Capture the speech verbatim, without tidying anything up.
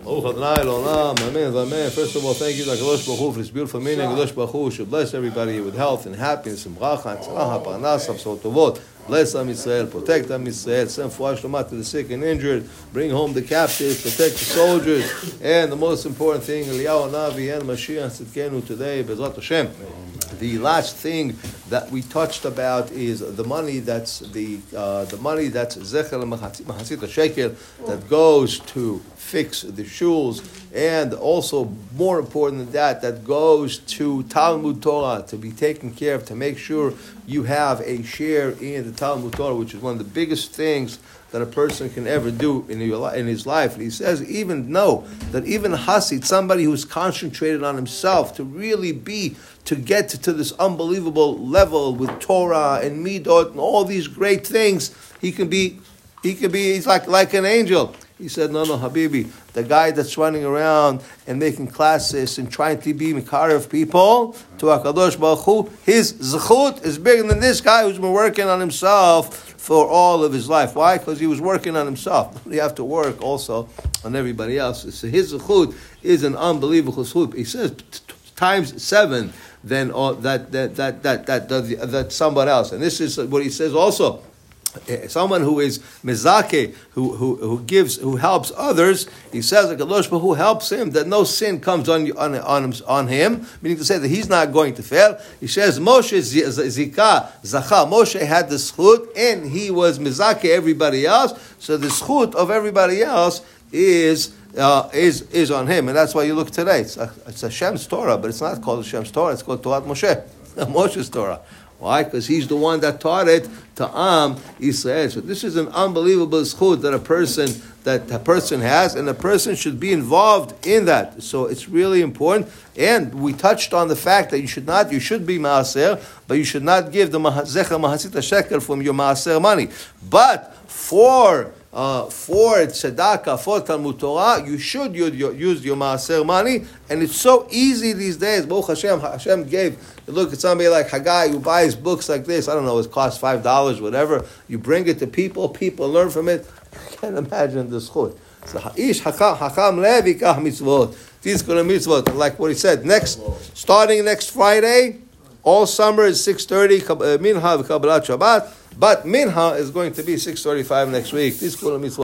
First of all, thank you to HaKadosh Baruch Hu for this beautiful meeting. HaKadosh Baruch Hu should bless everybody with health and happiness and bracha and tzelaha, parnas, absorot tovot. Bless Am Yisrael, protect Am Yisrael, send fuah shlama to the sick and injured, bring home the captives, protect the soldiers, and the most important thing, Eliyahu Navi and Mashiach Tzidkenu today, Bezrat Hashem. The last thing that we touched about is the money that's the uh, the money that's Zecher Mahasita Shekel that goes to fix the shuls, and also more important than that, that goes to Talmud Torah to be taken care of, to make sure you have a share in the Talmud Torah, which is one of the biggest things that a person can ever do in, your, in his life. And he says, even know that even Hasid, somebody who's concentrated on himself to really be, to get to this unbelievable level with Torah and Midot and all these great things, he can be, he can be, he's like, like an angel. He said, no, no, Habibi, the guy that's running around and making classes and trying to be Mikar of people, to HaKadosh Baruch Hu, his zechut is bigger than this guy who's been working on himself for all of his life. Why? Because he was working on himself. You have to work also on everybody else. So his zechut is an unbelievable zechut. He says t- t- times seven than all that that that that that that, that someone else. And this is what he says also. Someone who is mezake, who who who gives, who helps others, he says like Kadosh Baruch Hu helps him, that no sin comes on on on him, on him, meaning to say that he's not going to fail. He says Moshe zika zacha. Moshe had the zchut and he was mezake everybody else. So the zchut of everybody else is uh, is is on him, and that's why you look today. It's, a, it's Hashem's Torah, but it's not called Hashem's Torah. It's called Torah Moshe, Moshe's Torah. Why? Because he's the one that taught it to Am Yisrael. So this is an unbelievable zchut that a person that a person has, and a person should be involved in that. So it's really important. And we touched on the fact that you should not, you should be maaser, but you should not give the zecher mahasita shekel from your maaser money. But for Uh, for tzedakah, for Talmud Torah, you should use your, use your maaser money, and it's so easy these days. Baruch Hashem, Hashem gave. You look at somebody like Haggai who buys books like this. I don't know, it costs five dollars, whatever. You bring it to people, people learn from it. You can't imagine the zchut. So Ish Hakam Lev Yikach mitzvot. These kind of mitzvot, like what he said. Next, starting next Friday, all summer is six thirty. Minha v'Kabbalat Shabbat. But Minha is going to be six thirty-five next week. This